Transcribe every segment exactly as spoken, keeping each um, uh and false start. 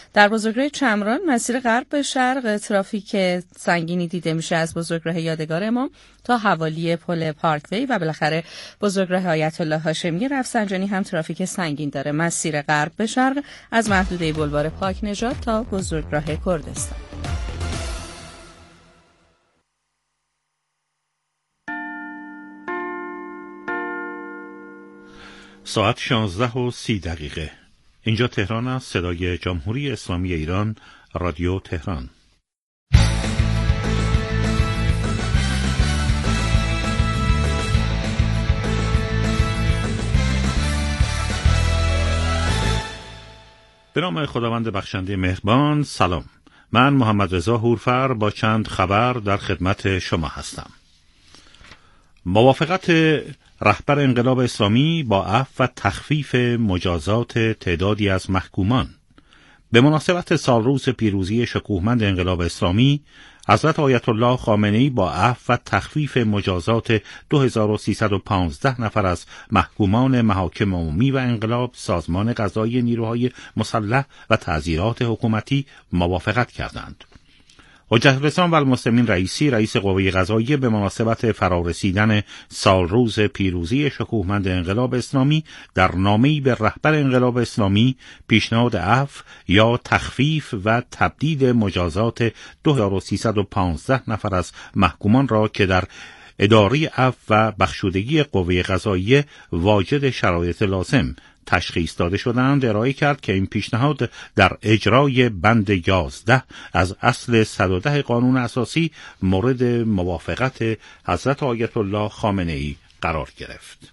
در بزرگراه چمران مسیر غرب به شرق ترافیک سنگینی دیده میشه از بزرگراه یادگار امام تا حوالی پل پارکوی و بالاخره بزرگراه آیت الله هاشمی رفسنجانی هم ترافیک سنگین داره. مسیر غرب به شرق از محدوده بلوار پاک نژاد تا بزرگراه کردستان. ساعت شانزده و سی دقیقه. اینجا تهران است. صدای جمهوری اسلامی ایران، رادیو تهران. به نام خداوند بخشنده مهربان. سلام، من محمد رضا هورفر با چند خبر در خدمت شما هستم. موافقت رهبر انقلاب اسلامی با عفو و تخفیف مجازات تعدادی از محکومان. به مناسبت سالروز پیروزی شکوهمند انقلاب اسلامی، حضرت آیت الله خامنه‌ای با عفو و تخفیف مجازات دو هزار و سیصد و پانزده نفر از محکومان محاکم عمومی و انقلاب، سازمان قضایی نیروهای مسلح و تعزیرات حکومتی موافقت کردند. حجت الاسلام و المسلمین رئیسی، رئیس قوه قضاییه، به مناسبت فرارسیدن سالروز پیروزی شکوهمند انقلاب اسلامی در نامه‌ای به رهبر انقلاب اسلامی پیشنهاد عفو یا تخفیف و تبدید مجازات دو هزار و سیصد و پانزده نفر از محکومان را که در اداره عفو و بخشودگی قوه قضاییه واجد شرایط لازم تشخیص داده شدند ارائه کرد که این پیشنهاد در اجرای بند یازده از اصل صد و ده قانون اساسی مورد موافقت حضرت آیت الله خامنه‌ای قرار گرفت.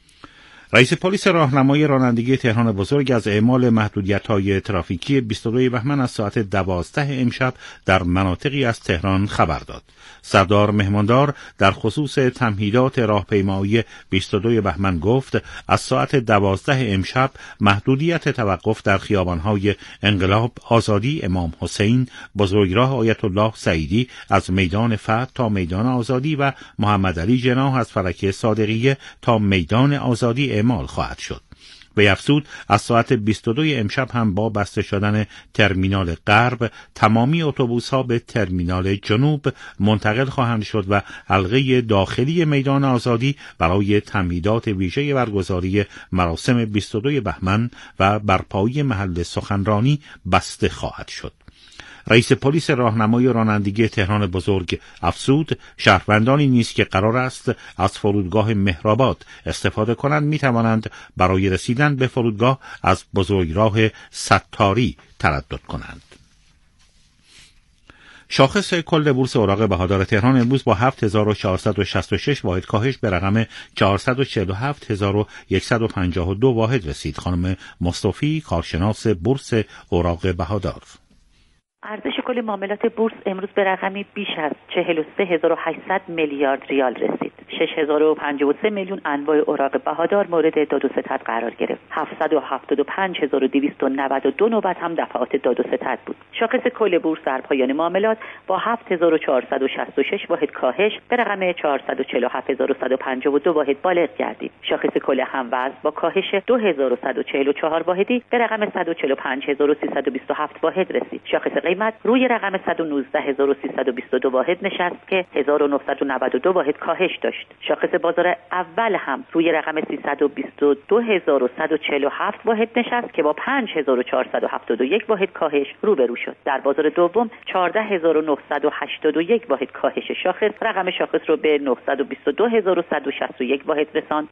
رئیس پلیس راهنمای رانندگی تهران بزرگ از اعمال محدودیت‌های ترافیکی بیست و دو بهمن از ساعت دوازده امشب در مناطقی از تهران خبر داد. سردار مهماندار در خصوص تمهیدات راهپیمایی بیست و دو بهمن گفت از ساعت دوازده امشب محدودیت توقف در خیابان‌های انقلاب، آزادی، امام حسین، بزرگراه آیت الله سعیدی از میدان فتح تا میدان آزادی و محمد علی جناح از فلک صادقیه تا میدان آزادی اعمال خواهد شد. به افزود از ساعت بیست و دو امشب هم با بسته شدن ترمینال غرب تمامی اتوبوس‌ها به ترمینال جنوب منتقل خواهند شد و حلقه داخلی میدان آزادی برای تمهیدات ویژه برگزاری مراسم بیست و دو بهمن و برپایی محل سخنرانی بسته خواهد شد. رئیس پلیس راهنمای رانندگی تهران بزرگ افزود شهروندانی نیز که قرار است از فرودگاه مهرآباد استفاده کنند می توانند برای رسیدن به فرودگاه از بزرگراه ستاری تردد کنند. شاخص کل بورس اوراق بهادار تهران امروز با هفت هزار و چهارصد و شصت و شش واحد کاهش به رقم چهارصد و چهل و هفت هزار و صد و پنجاه و دو واحد رسید. خانم مصطفی، کارشناس بورس اوراق بهادار: ارزش کل معاملات بورس امروز به رقمی بیش از چهل و سه هزار و هشتصد میلیارد ریال رسید. شش هزار و پنجاه و سه میلیون انواع اوراق بهادار مورد داد و ستد قرار گرفت. هفتصد و هفتاد و پنج هزار و دویست و نود و دو نوبت هم دفعات داد و ستد بود. شاخص کل بورس در پایان معاملات با هفت هزار و چهارصد و شصت و شش واحد کاهش به رقم چهارصد و چهل و هفت هزار و صد و پنجاه و دو واحد بالغ گردید. شاخص کل هموزن با کاهش دو هزار و صد و چهل و چهار واحدی به رقم صد و چهل و پنج هزار و سیصد و بیست و هفت واحد رسید. شاخص قیمت روی رقم صد و نوزده هزار و سیصد و بیست و دو واحد نشست که هزار و نهصد و نود و دو واحد کاهش داشت. شاخص بازار اول هم روی رقم سیصد و بیست و دو هزار و صد و چهل و هفت واحد نشست که با پنج هزار و چهارصد و هفتاد و یک واحد کاهش روبرو شد. در بازار دوم چهارده هزار و نهصد و هشتاد و یک واحد کاهش شاخص رقم شاخص رو به نهصد و بیست و دو هزار و صد و شصت و یک واحد رساند.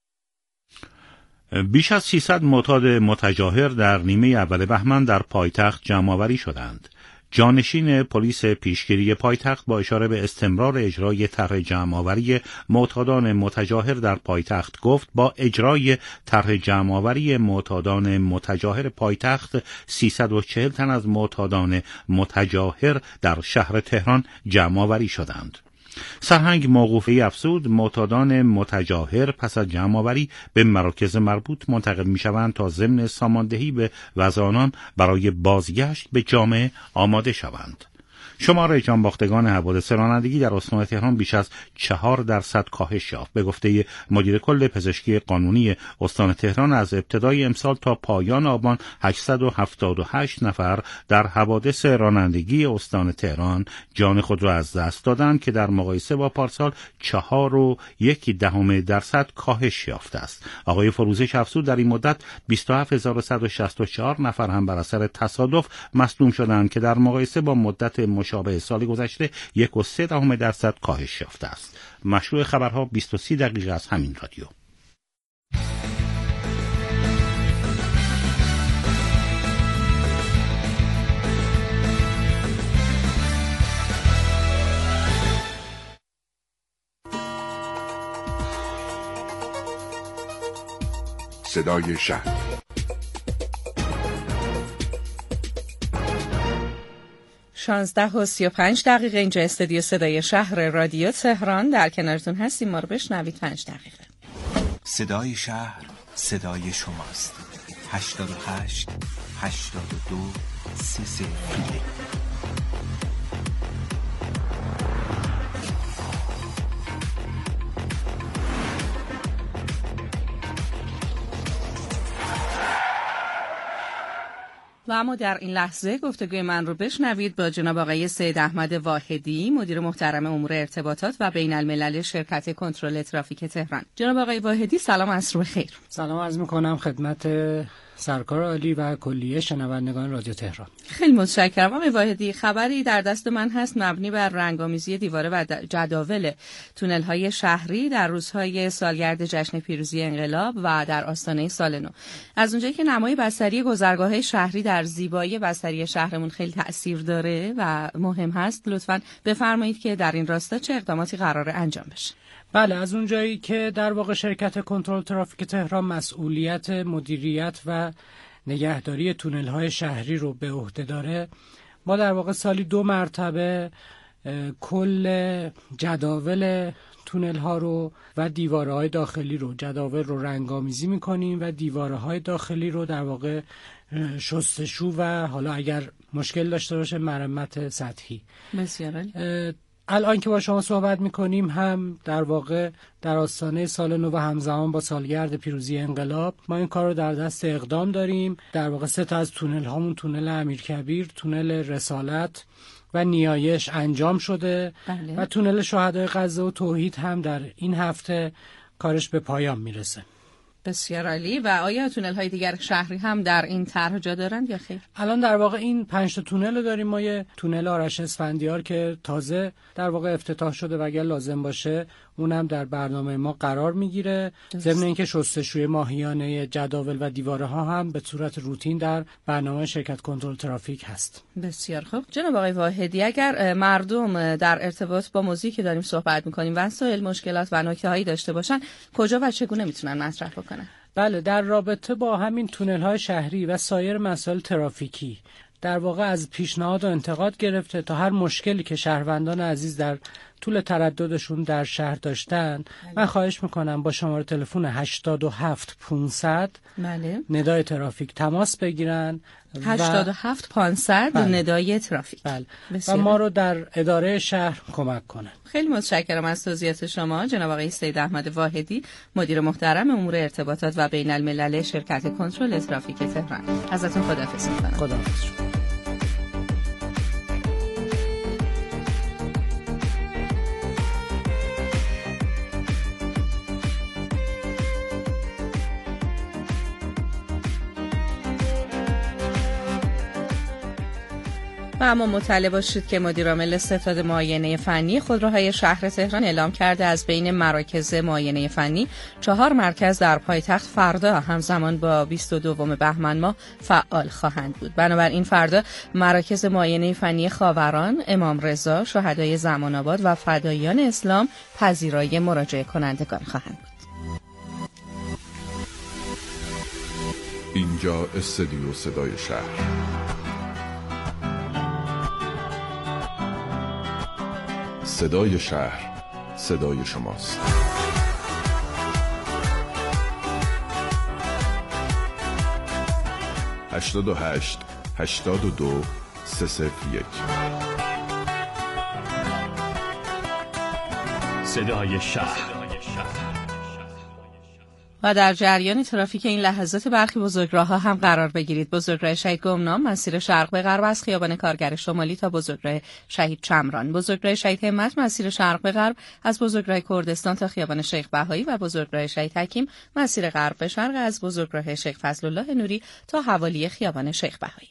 بیش از سیصد معتاد متجاهر در نیمه اول بهمن در پایتخت جمع‌آوری شدند. جانشین پلیس پیشگیری پایتخت با اشاره به استمرار اجرای طرح جمع‌آوری معتادان متجاهر در پایتخت گفت با اجرای طرح جمع‌آوری معتادان متجاهر پایتخت سیصد و چهل تن از معتادان متجاهر در شهر تهران جمع‌آوری شدند. سرهنگ موقوفی افزود معتادان متجاهر پس از جمع‌آوری به مراکز مربوط منتقل می‌شوند تا ضمن ساماندهی به وضع آنان برای بازگشت به جامعه آماده شوند. شمار جانباختگان حوادث رانندگی در استان تهران بیش از چهار درصد کاهش یافت. به گفته مدیر کل پزشکی قانونی استان تهران از ابتدای امسال تا پایان آبان هشتصد و هفتاد و هشت نفر در حوادث رانندگی استان تهران جان خود را از دست دادند که در مقایسه با پارسال چهار و یک دهم درصد کاهش یافته است. آقای فروزش افزود در این مدت بیست و هفت هزار و صد و شصت و چهار نفر هم بر اثر تصادف مصدوم شدند که در مقایسه با مدت مشابه سال گذشته یک و سه دهم درصد کاهش یافته است. مشروع خبرها بیست و سه دقیقه از همین رادیو. صدای شهر. شانزده و سی و پنج دقیقه اینجا استودیو صدای شهر رادیو تهران. در کنارتون هستیم، ما رو بشنوید. پنج دقیقه صدای شهر صدای شماست. هشتاد و هشت هشتاد و دو سی سی یک. و اما در این لحظه گفتگوی من رو بشنوید با جناب آقای سید احمد واحدی، مدیر محترم امور ارتباطات و بین الملل شرکت کنترل ترافیک تهران. جناب آقای واحدی سلام، عصر بخیر. سلام عرض می‌کنم خدمت سرکار عالی و کلیه شنوندگان رادیو تهران. خیلی متشکرم. آقای واحدی، خبری در دست من هست مبنی بر رنگامیزی دیواره و جداول تونل‌های شهری در روزهای سالگرد جشن پیروزی انقلاب و در آستانه سال نو. از اونجایی که نمای بصری گذرگاه‌های شهری در زیبایی بصری شهرمون خیلی تأثیر داره و مهم هست، لطفاً بفرمایید که در این راستا چه اقداماتی قراره انجام بشه؟ بله، از اونجایی که در واقع شرکت کنترل ترافیک تهران مسئولیت مدیریت و نگهداری تونل‌های شهری رو به عهده داره، ما در واقع سالی دو مرتبه کل جداول تونل‌ها رو و دیواره‌های داخلی رو جداول رو رنگامیزی می‌کنیم و دیواره‌های داخلی رو در واقع شستشو و حالا اگر مشکل داشته باشه مرمت سطحی. بسیار عالی. الان که با شما صحبت میکنیم هم در واقع در آستانه سال نو و همزمان با سالگرد پیروزی انقلاب ما این کار رو در دست اقدام داریم. در واقع سه تا از تونل هامون، تونل امیرکبیر، تونل رسالت و نیایش انجام شده. بله. و تونل شهدای غزه و توحید هم در این هفته کارش به پایان میرسه. بسیار عالی. و آیا تونل های دیگر شهری هم در این طرح جا دارند یا خیر؟ الان در واقع این پنج تا تونل رو داریم. ما یه تونل آرش اسفندیار که تازه در واقع افتتاح شده و اگر لازم باشه اونم در برنامه ما قرار میگیره. ضمن اینکه شستشوی ماهیانه جداول و دیواره ها هم به صورت روتین در برنامه شرکت کنترل ترافیک هست. بسیار خوب. جناب آقای واحدی، اگر مردم در ارتباط با موضوعی که داریم صحبت میکنیم وسایل مشکلات و نکته‌هایی داشته باشن، کجا و چگونه میتونن مطرح بکنن؟ بله، در رابطه با همین تونل‌های شهری و سایر مسائل ترافیکی در واقع از پیشنهاد و انتقاد گرفته تا هر مشکلی که شهروندان عزیز در طول ترددشون در شهر داشتن، من خواهش میکنم با شماره تلفن هشتاد و هفت پانصد بله. ندای ترافیک تماس بگیرن. هشتاد و هفت پانصد بله. ندای ترافیک. بله. و ما رو در اداره شهر کمک کنن. خیلی متشکرم از توضیحات شما جناب آقای سید احمد واحدی، مدیر محترم امور ارتباطات و بین الملل شرکت کنترل ترافیک تهران. ازتون خداحافظی می‌کنم. خداحافظ. و اما مطلع باشید که مدیرعامل ستاد معاینه فنی خودروهای شهر تهران اعلام کرده از بین مراکز معاینه فنی چهار مرکز در پایتخت فردا همزمان با بیست و دوم بهمن ماه فعال خواهند بود. بنابراین فردا مراکز معاینه فنی خاوران، امام رضا، شهدای زمان آباد و فداییان اسلام پذیرای مراجعه کنندگان خواهند بود. اینجا استودیو صدای شهر. صدای شهر، صدای شماست. هشتاد و هشت هشتاد و دو سه صفر یک. صدای شهر. و در جریان ترافیک این لحظات برخی بزرگراه‌ها هم قرار بگیرید. بزرگراه شهید گمنام مسیر شرق به غرب از خیابان کارگر شمالی تا بزرگراه شهید چمران، بزرگراه شهید همت مسیر شرق به غرب از بزرگراه کردستان تا خیابان شیخ بهایی و بزرگراه شهید حکیم مسیر غرب به شرق از بزرگراه شیخ فضلالله نوری تا حوالی خیابان شیخ بهایی.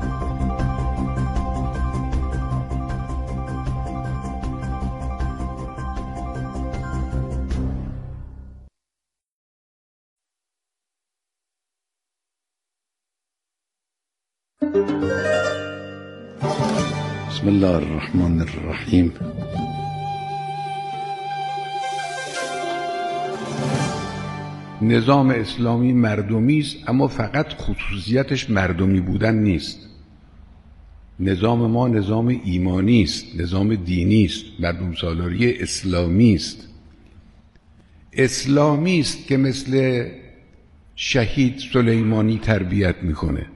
بسم الله الرحمن الرحیم. نظام اسلامی مردمی است، اما فقط خصوصیتش مردمی بودن نیست. نظام ما نظام ایمانی است، نظام دینی است، مردم سالاری اسلامی است. اسلامی است که مثل شهید سلیمانی تربیت میکنه.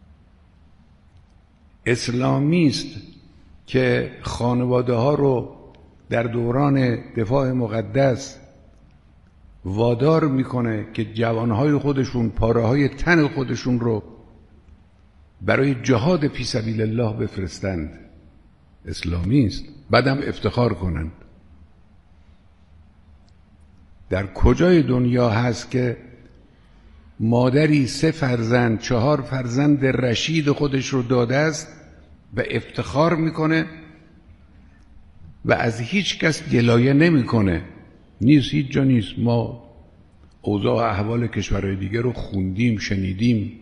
اسلامی است که خانواده ها رو در دوران دفاع مقدس وادار میکنه که جوانهای خودشون، پاره‌های تن خودشون رو برای جهاد فی سبیل الله بفرستند. اسلامی است. بعدم افتخار کنند. در کجای دنیا هست که مادری سه فرزند، چهار فرزند رشید خودش رو داده است و افتخار میکنه و از هیچ کس گلایه نمیکنه؟ نیست، هیچ جا نیست. ما اوضاع و احوال کشورهای دیگه رو خوندیم، شنیدیم.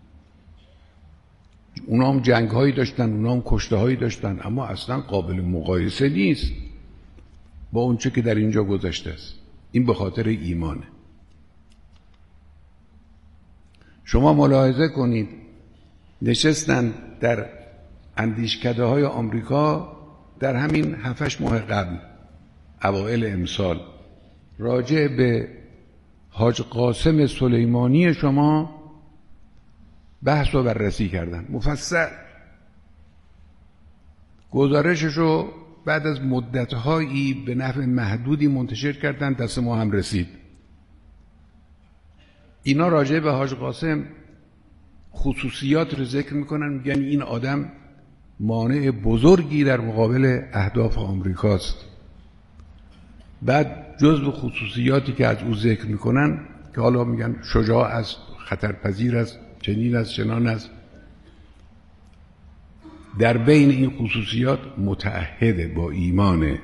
اونا هم جنگ هایی داشتن، اونا هم کشته هایی داشتن، اما اصلا قابل مقایسه نیست با اونچه که در اینجا گذشته است. این به خاطر ایمانه. شما ملاحظه کنید نشستن در اندیشکده های آمریکا در همین هفتش ماه قبل، اوائل امسال، راجع به حاج قاسم سلیمانی شما بحث و بررسی کردن مفصل. گزارششو بعد از مدتهایی به نحو محدودی منتشر کردن، دست ما هم رسید. اینا راجع به حاج قاسم خصوصیات رو ذکر میکنن، میگن این آدم مانع بزرگی در مقابل اهداف آمریکاست. بعد جزو خصوصیاتی که از او ذکر میکنن که حالا میگن شجاع است، خطرپذیر است، چنین است، چنان است. در بین این خصوصیات متعهد با ایمان.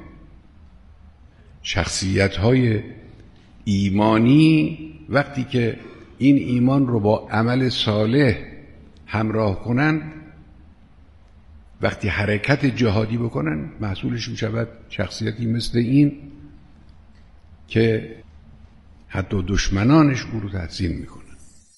شخصیت‌های ایمانی وقتی که این ایمان رو با عمل صالح همراه کنند، وقتی حرکت جهادی بکنن، محصولش می شود شخصیتی مثل این که حتی دشمنانش او رو تحسین می کنن.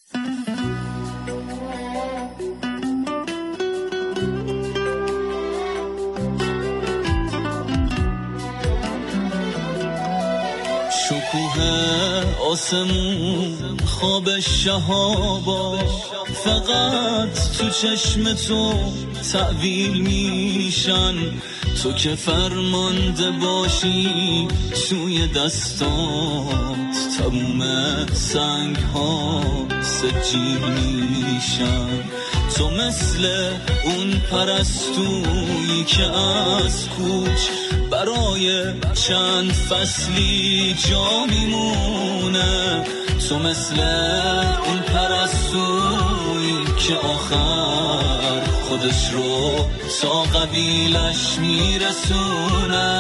شکوه آسمون خواب شهابا فقط تو چشم تو تعویل میشن. تو که فرمانده باشی توی دستات تموم سنگ ها سجیل میشن. تو مثل اون پرستویی که از کوچ برای چند فصلی جا میمونه. تو مثل اون پرستویی که آخر خودش رو تا قبیلش میرسونه.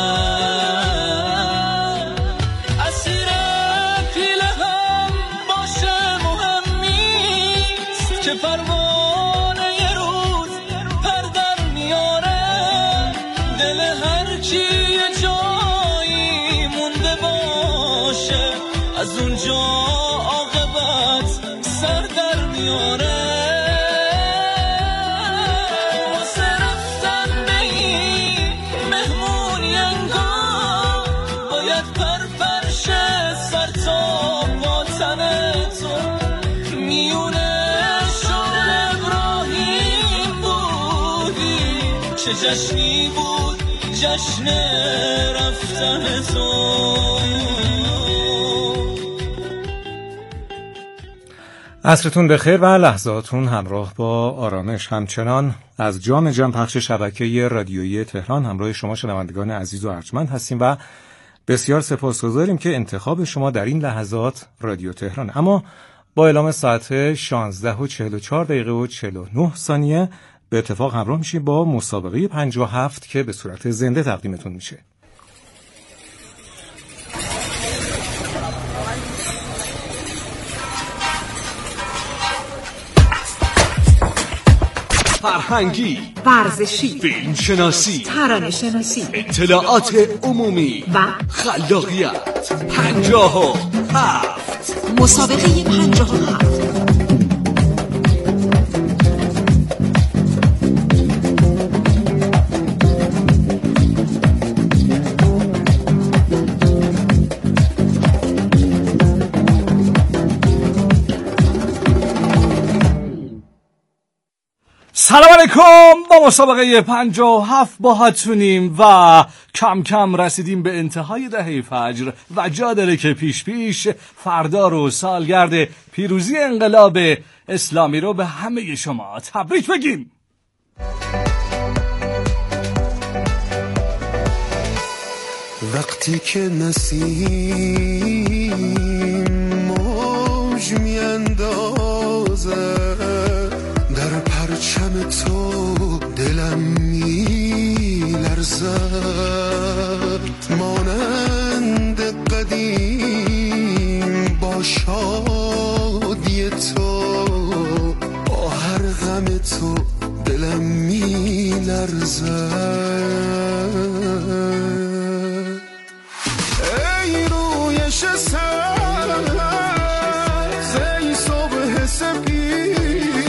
اسیر پیله هم باشه مهم نیست که پروانه یه روز پر در میاره. دل هر کی یه جایی مونده باشه از اونجا عاقبت سر در میاره. چه جشنی بود جشن رفتن تو. عصرتون بخیر و لحظاتون همراه با آرامش. همچنان از جام جم پخش شبکه رادیویی تهران همراه شما شنوندگان عزیز و ارجمند هستیم و بسیار سپاسگزاریم که انتخاب شما در این لحظات رادیو تهران. اما با اعلام ساعت شانزده و چهل و چهار دقیقه و چهل و نه ثانیه به اتفاق همراه میشیم با مسابقه پنجاه و هفت که به صورت زنده تقدیمتون میشه. فرهنگی، ورزشی، فیلم شناسی، ترانه شناسی، اطلاعات عمومی و خلاقیت. پنجاه و هفت مسابقه پنجاه و هفت. سلام علیکم. با مسابقه پنجاه و هفت با هاتونیم و کم کم رسیدیم به انتهای دهه فجر و جا داره که پیش پیش فردا رو سالگرد پیروزی انقلاب اسلامی رو به همه شما تبریک بگیم. وقتی که نسیم موج میاندازه در پرچم تو دلم میلرزد، مانند قدیم با شادی تو، با هر غم تو دلم میلرزد. ای رویش سبز، ای صبح سپید،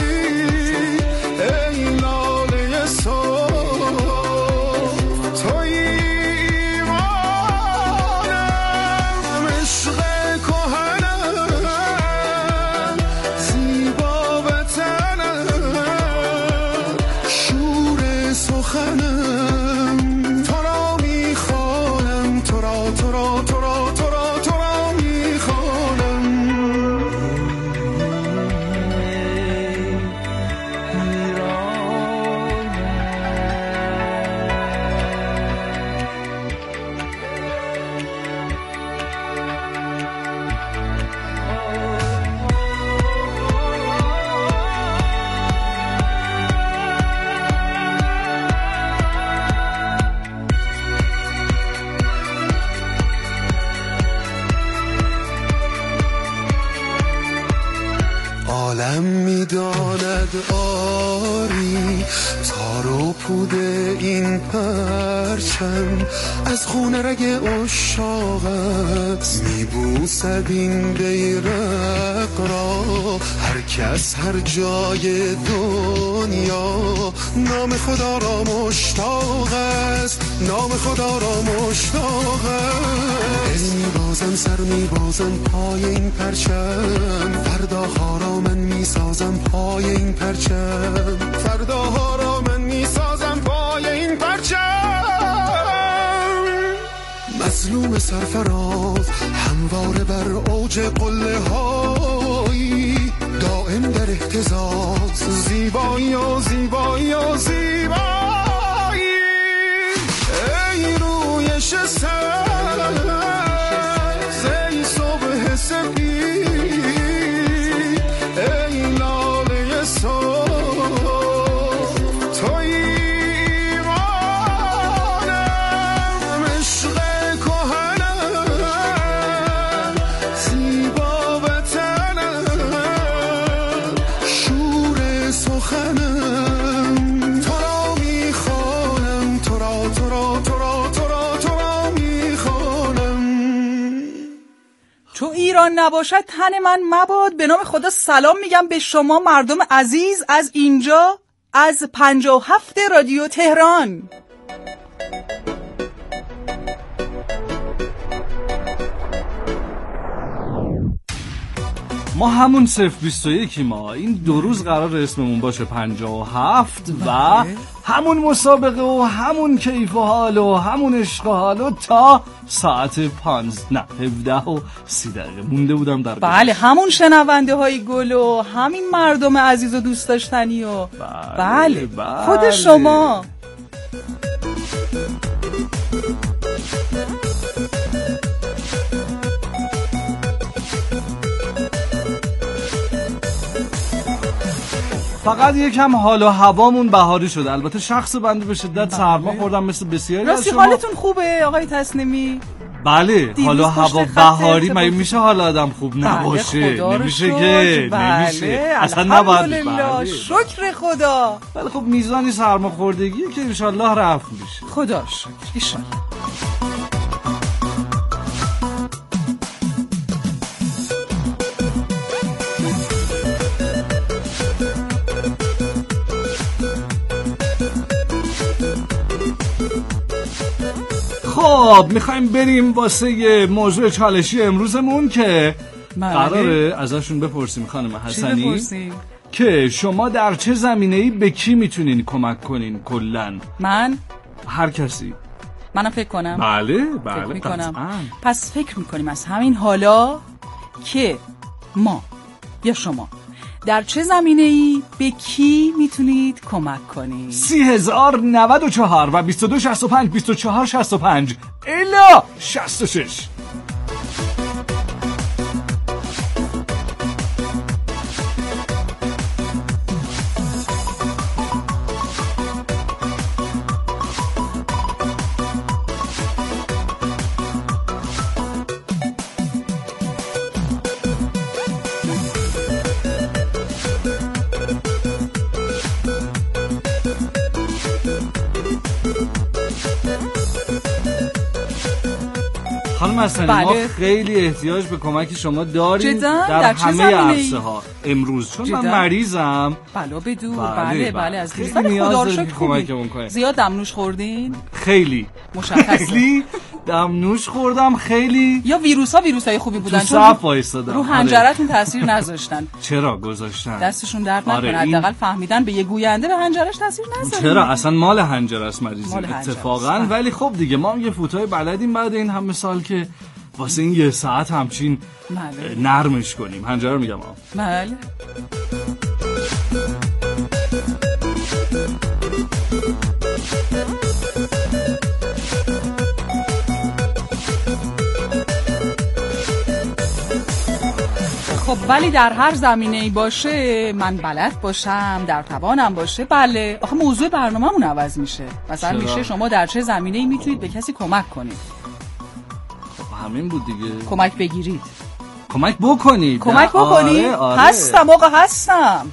عالم میداند آری تار و پود این پرچم، از خون رگ عشاقت میبوسد این بیرق را. هر کس هر جای دنیا نام خدا را مشتاق است، نام خدا را مشتاق است. دل میبازم، سر میبازم پای این پرچم، فرداها را من میسازم پای این پرچم، فرداها را من میسازم پای این پرچم. مظلوم سرفراز همواره بر اوج قله هایی، دائم در اهتزاز، زیبایی و زیبایی و زیبایی. ای رویش سبز، ای صبح سپید، ای لاله صبح، تویی مانم عشق کهنم، زیبا وطنم، شور سخنم. تو را میخوانم، تو را تو را تو را تو را تو را میخوانم. تو ایران نباشد تن من مباد. به نام خدا سلام میگم به شما مردم عزیز از اینجا از پنجاه و هفت رادیو تهران. ما همون صفر بیست و یک ما این دو روز قرار اسممون باشه پنجاه و هفت و همون مسابقه و همون کیف و حال و همون عشق و حال و تا ساعت پانزده نه هفده و سی دقیقه مونده بودم در بله گوش. همون شنونده های گل و همین مردم عزیز و دوست داشتنی و بله, بله. بله. خود شما فقط یکم حال و هوامون بهاری شده. البته شخص بنده به شدت سرما خوردم مثل بسیاری از شما. حالتون خوبه آقای تسلیمی؟ بله حال و هوا بهاری مگه میشه حال آدم خوب نباشه؟ بله نمیشه که بله. نمیشه اصلا نباید. بله. شکر خدا. ولی خب میزانی سرما خوردگی که انشالله رفت میشه. خدا شکر ایشالله. خب میخوایم بریم واسه موضوع چالشی امروزمون که قراره ازشون بپرسیم خانم حسنی که شما در چه زمینه‌ای به کی میتونین کمک کنین کلن؟ من؟ هر کسی. منم فکر کنم؟ بله بله فکر میکنم. پس فکر میکنیم از همین حالا که ما یا شما در چه زمینه‌ای به کی میتونید کمک کنید؟ سی هزار نود و چهار و بیست و دو شصت و پنج بیست و چهار شصت و پنج الا شصت و شش. خانم حسنی بله. ما خیلی احتیاج به کمک شما داریم در, در همه عرصه ها امروز چون جدا؟ من مریضم. بله بدو بله بله, بله از خیلی نیاز داریم کمکمون کنید. زیاد دمنوش خوردین؟ خیلی مشخصه. خیلی دمنوش خوردم خیلی. یا ویروس ها ویروس های خوبی بودن تو صف وایسادم رو حنجرتون تاثیر نذاشتن. چرا گذاشتن؟ دستشون درد نکنه. آره حداقل این... فهمیدن به یه گوینده به حنجرش تاثیر نذاره. چرا اصلا مال حنجره است مریضی اتفاقا. ولی خب دیگه ما هم یه فوتای بلدیم بعد این همه سال که واسه این یه ساعت همچین بله. نرمش کنیم. حنجره میگم آه. بله. خب ولی در هر زمینه‌ای باشه من بلد باشم در توانم باشه. بله آخه موضوع برنامه‌مون عوض میشه. مثلا چرا؟ میشه شما در چه زمینه‌ای میتونید به کسی کمک کنید. خب همین بود دیگه. کمک بگیرید. کمک بکنید. کمک بکنید. آره، آره. هستم آقا هستم.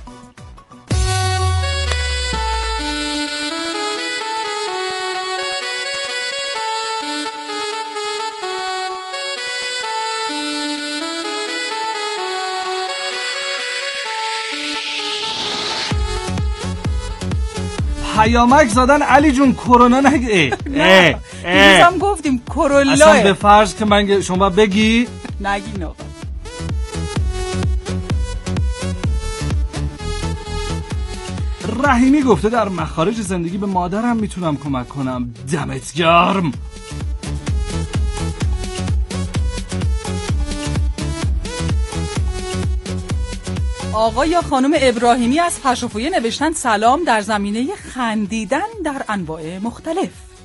پیامک زدن علی جون کرونا نگه. نه دیروزم گفتیم کرونا. اصلا به فرض که من شما بگی نگین آقا. رحیمی گفته در مخارج زندگی به مادرم میتونم کمک کنم. دمت گرم. آقا یا خانم ابراهیمی از پشوفویه نوشتن سلام در زمینه خندیدن در انواع مختلف.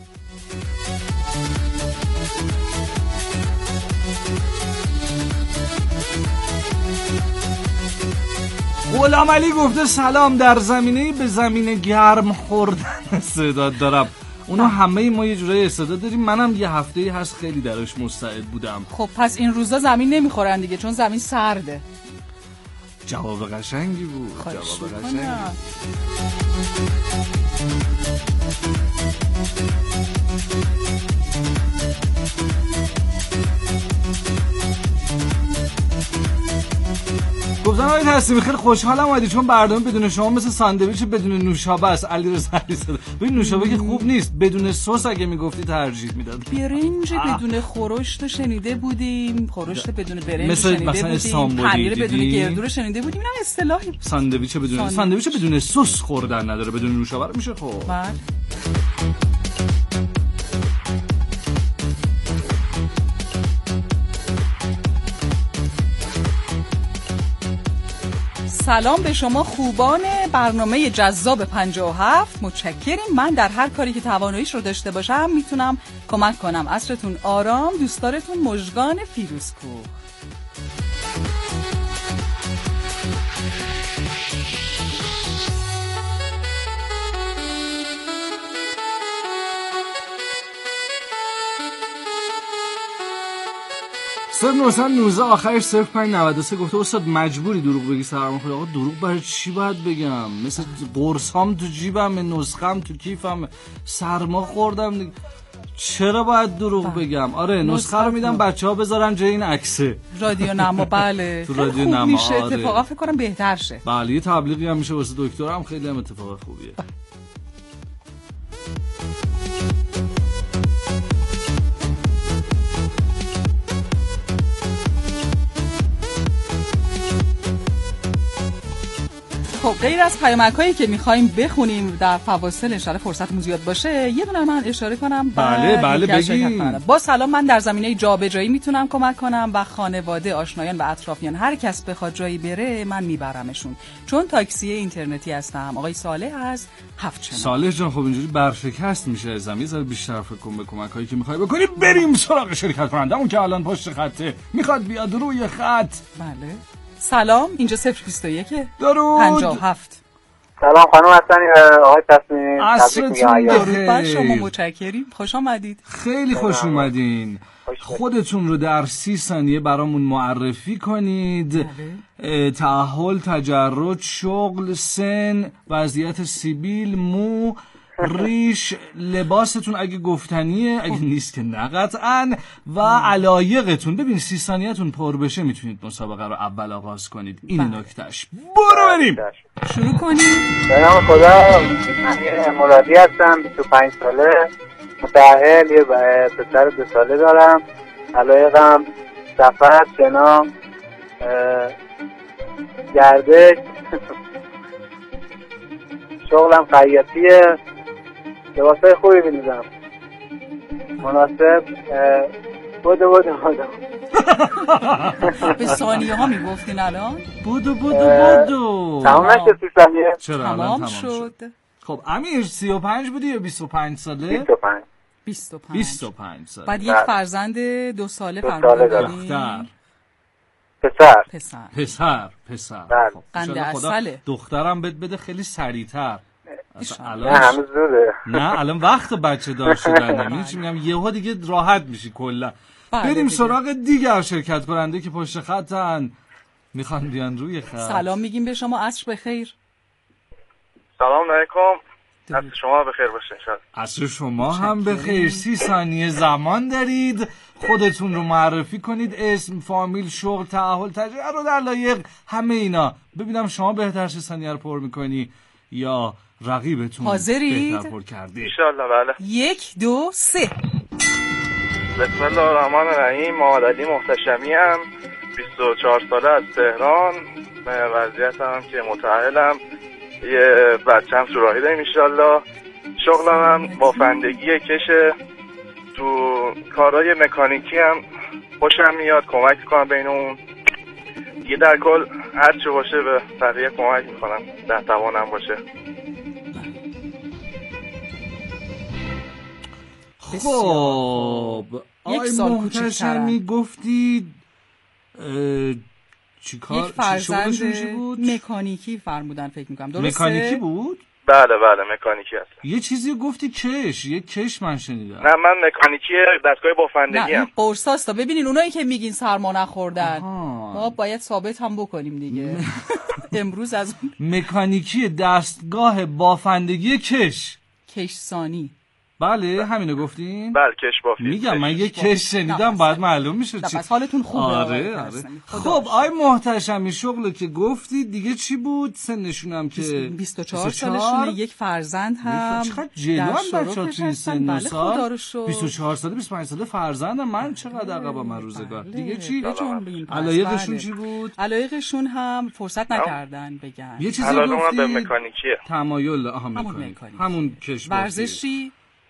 غلام علی گفته سلام در زمینه به زمینه گرم خوردن استعداد دارم. اونا همه ما یه جورایی استعداد داریم. منم یه هفته‌ای هست خیلی درش مستعد بودم. خب پس این روزا زمین نمیخورن دیگه چون زمین سرده. جواب قشنگی بود. جواب قشنگی. گفتم سعید هستیم. خیلی خوشحالم اومدی چون برنامه بدون شما مثل ساندویچ بدون نوشابه است. علیرضا علیزاده ببین نوشابه که خوب نیست، بدون سس اگه میگفتی ترجیح میداد. برنج بدون خورشت رو شنیده بودیم، خورشت بدون برنج مثل شنیده مثلا بودیم، استانبولی پنیر بدون دیدی؟ گردو رو شنیده بودیم. اینا اصطلاحی. ساندویچ بدون ساندویچ بدون سس خوردن نداره، بدون نوشابه میشه. خب بله. سلام به شما خوبان برنامه جذاب پنجاه و هفت. متشکریم. من در هر کاری که تواناییش رو داشته باشم میتونم کمک کنم. عصرتون آرام. دوستارتون مژگان فیروزکوه. صفر نهصد و نوزده آخرش صفر پنج نود و سه گفته استاد مجبوری دروغ بگی سرما خود. آقا دروغ برای چی باید بگم؟ مثل قرصام تو جیبم، نسخم تو کیفم، سرما خوردم دیگه. چرا باید دروغ بگم؟ آره نسخه رو میدم بچه‌ها بذارن جای این عکسه. رادیو نما. بله تو رادیو خوب نما میشه. آره. اتفاقا فکر کنم بهتر شه. بله یه تبلیغی هم میشه واسه دکترم، خیلی هم اتفاق خوبیه. خب غیر از پیامک‌هایی که می‌خوایم بخونیم در فواصل ان شاءالله فرصتمون زیاد باشه، یه دونه من اشاره کنم. بله بله بگیم. با سلام من در زمینه جابجایی میتونم کمک کنم و خانواده، آشنایان و اطرافیان هر کس بخواد جایی بره من میبرمشون، چون تاکسی اینترنتی هستم. آقای صالح از هفت‌چنان. صالح جان خب اینجوری برشکست میشه ازم. یه ذره بیشتر فکر کن به کمک‌هایی که می‌خوای بکنی. بریم سراغ شرکت کنندمون که الان پشت خطه، میخواد بیاد روی خط. بله سلام، اینجا صفر بیست و یک درود پنجاه و هفت. سلام خانم حسنی، آقای تصمیمی. عصرتون درود بر شما. متشکریم. خوش آمدید. خیلی خوش اومدین. خودتون رو در سی ثانیه برامون معرفی کنید. تعهل، تجرد، شغل، سن، وضعیت سیبیل، مو، ریش، لباستون اگه گفتنیه، اگه نیست که نه قطعاً، و علایقتون. ببین سی ثانیه‌تون پر بشه میتونید مسابقه رو اول آغاز کنید. این نکتهش. برو بریم شروع کنیم. به نام خدا. من مرادی هستم، بیست و پنج ساله، متأهل، یه پسر دو ساله دارم. علایقم سفر، شنا، گردش، شغلم خیاطیه، لباسای خوبی می‌نوشم، مناسب. بودو بودو بودو. به ثانیه ها میگفتین الان؟ بودو بودو بودو. تمام نشد سی ثانیه؟ چرا تمام شد. خب امیر سی و پنج بودی یا بیست و پنج ساله؟ بیست و پنج. بیست و پنج. بیست و پنج ساله. بعد یک فرزند دو ساله فرمودن داریم. پسر. پسر. پسر. پسر. خب قند عسله. دخترم بهت بده خیلی سریعتر. نه هنوز زوده. نه الان وقت بچه دار شدن. می‌بینی چی میگم؟ یهو دیگه راحت میشی کلا. بریم سراغ دیگر شرکت کننده که پشت خطن میخوان بیان روی خط. سلام میگیم به شما. عصر بخیر. سلام علیکم. عصر شما بخیر باشه انشالله. عصر شما هم بخیر. سی ثانیه زمان دارید. خودتون رو معرفی کنید. اسم، فامیل، شغل، تعهل، تجربه، علایق، همه اینا. ببینم شما بهتر سی ثانیه رو پر میکنی یا رقیبتون حاضرید؟ بهتر پر کرده. انشالله بله. یک دو سه. بسم الله الرحمن الرحیم. محمد علی محتشمی هم، بیست و چهار ساله، از تهران. وضعیت هم که متأهلم، یه بچه‌م سوراخی داریم انشالله. شغلم هم بافندگی کشه. تو کارهای مکانیکی هم خوشم میاد، کمک کنم بین اون. یه در کل هر چه باشه به بقیه کمک میکنم در توانم باشه. خب آقای محتشمی گفتید چی کار؟ یک فرزند مکانیکی فرمودن فکر میکنم. درسته؟ مکانیکی بود؟ بله بله مکانیکی هست. یه چیزی گفتی کش، یه کش من شنیدم. نه من مکانیکی دستگاه بافندگی ام. نه قرصاستا. ببینین اونایی که میگین سرما نخوردن ما باید ثابت هم بکنیم دیگه. امروز از مکانیکی دستگاه بافندگی کش. کشسانی. بله همینو گفتین؟ بله کش بافی. میگم من یه کش شنیدم بعد معلوم میشه چی. پس حالتون خوبه. آره آره. خب آی محتشمی شغل که گفتی دیگه چی بود؟ سنشونم که بیست و چهار سالشونه، یک فرزند هم. چقدر جلوان بچه‌ها توی سن و سال. بیست و چهار ساله بیست و پنج ساله فرزندم. من چقدر عقبم من روزگار. دیگه چی؟ علایقشون چی بود؟ علایقشون هم فرصت نکردن بگن. یه چیزی گفتی به مکانیکیه. تمایل آها مکانیک. همون کش. ورزشی؟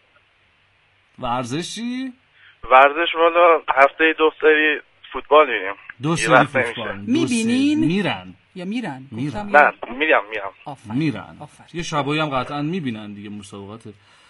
ورزشی؟ ورزش والا هفته دو سری فوتبال میریم. دو سری فوتبال میبینین؟ میرن یا میرن؟ میرن نه میرم میرم میرن یه شبایی هم قطعا میبینن دیگه مسابقات